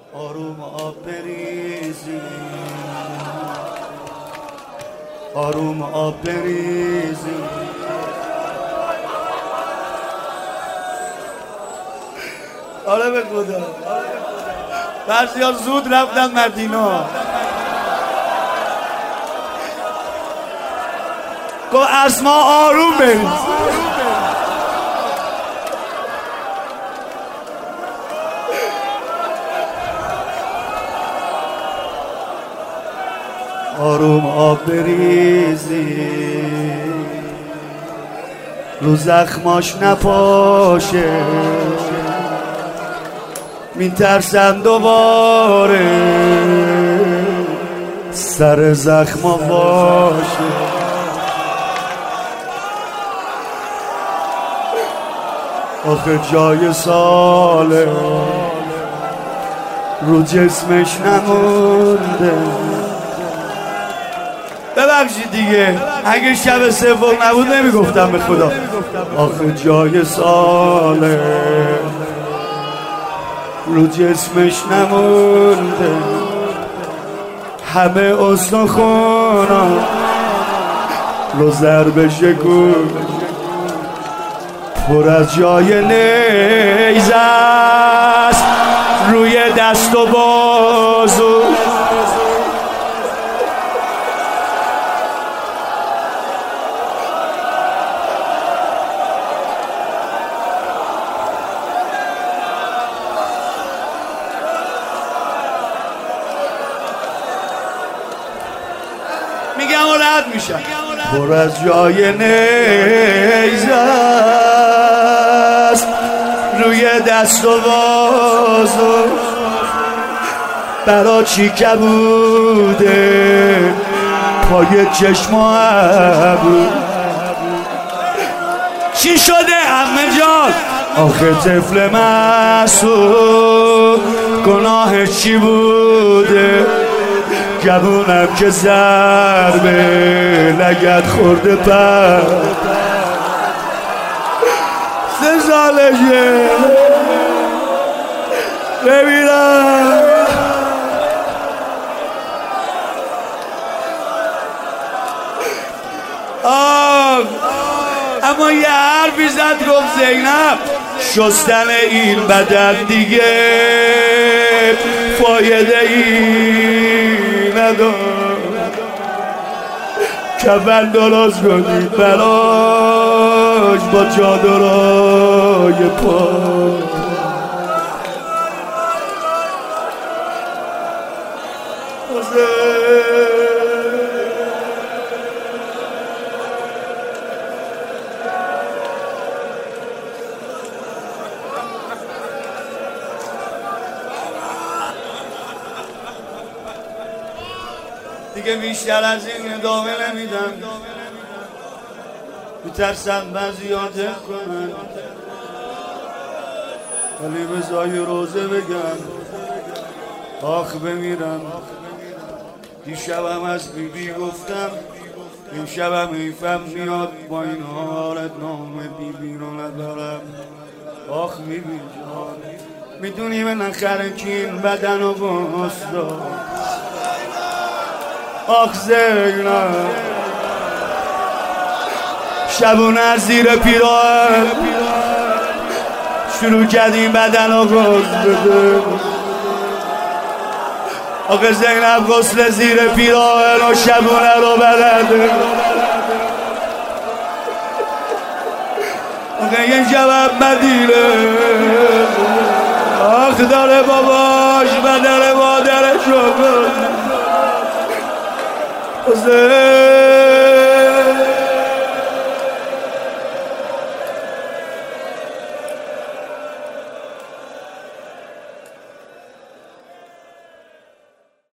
آروم آب بریزی، آروم آب بریزی. آره به خدا بعضی ها زود رفتن مدینا. گفت اسما آروم بریز. آروم آب بریزی رو زخماش نپاشه، میترسم دوباره سر زخما باشه. آخه جای ساله رو جسمش نمونده. ببخشید دیگه اگه شب سوم نبود نمیگفتم به خدا. آخه جای ساله رو جسمش نمونده، همه استخونا رو ضرب شکون پر از جای نیزه است روی دست و بازو. میگم و رد میشم. پر از جای نیزه است روی دست و بازو، برا چی کبوده پای چشم و ابرو. چی شده عمه جان؟ آخه طفل معصوم گناهش چی بوده؟ جوونم که ضربه لگد خورده پر 3 سالشه ببینم. اما یه حرفی زد گفت زینب شستن این بدن دیگه فایده ای ندار، کفن درست کنید براش با چادرای پا. دیگه بیشتر از این ادامه نمیدم، میترسم بعضی ها دق کنن، ولی بزای روزه بگم آخ بمیرم. دیشبم از بیبی گفتم امشبم ایفم میاد با این حالت نام بیبی رو ندارم. آخ بیبی جان میدونی من خرکین بدن و بستا. آخ زینب شبونه از زیر پیراهن شروع کردیم بدن و غسل بده. آخ زینب غسل زیر پیراهن و شبونه رو بلده. آخ این جواب مدیره آخ داره باباش بدن مادرش رو